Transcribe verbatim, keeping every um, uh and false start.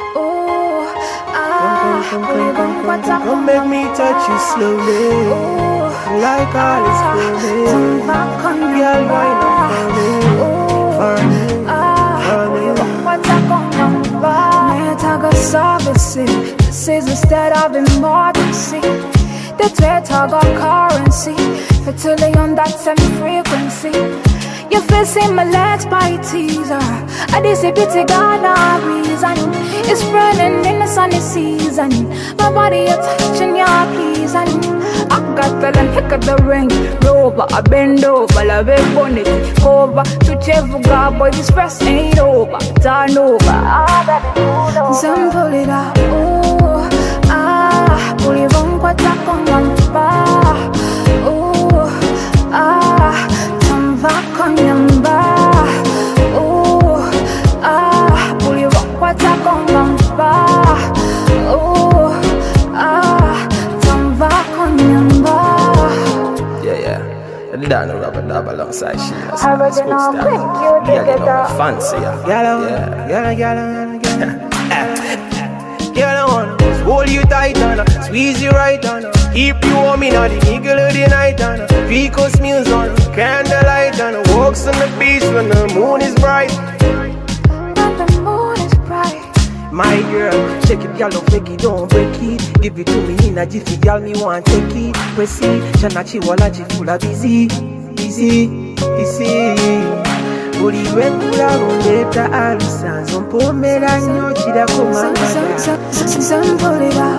Ooh, ah, come make me touch you slowly. Ooh, like all is flowing. Girl, wine up for me, for me, for me. This is instead of emergency. The Twitter got currency. Fertility on that same frequency. You feel see my legs by teaser. I dis a bit Ghana reason. It's burning in the sunny season. My body you touching ya pleasing. I got the and pick up the ring. Rover, I bend over, la big bonnet. Cover, switch every guy, boy, this press ain't over. Turn over, I got it all. Some pull it out, ooh, ah, pull it on, what I come on, bar. Ooh, ah, some back on your bar. Ooh, ah, pull it on, what I come on, bar. Ooh, ah, some back on your bar. Yeah, yeah. You don't know Robert Dab alongside she. That's I not supposed to thank you, happen. Yeah, you know together. me fancy, yeah. Girl, Yeah. girl, girl, girl. Girl, I wanna just hold you tight and uh, squeeze you right on. Uh, keep you warm in the middle of the night and uh, three course meals on uh, candlelight and uh, walks on the beach when the moon is bright. When the moon is bright. My girl, check it, girl, don't make it, don't break it. Give it to me in a jiffy, girl, me want take it. Proceed, Chanachi Walachi full of busy, busy, busy. Buri wekula rondeta alisanzo mpomera nyo chida kumanga. Some pull it out.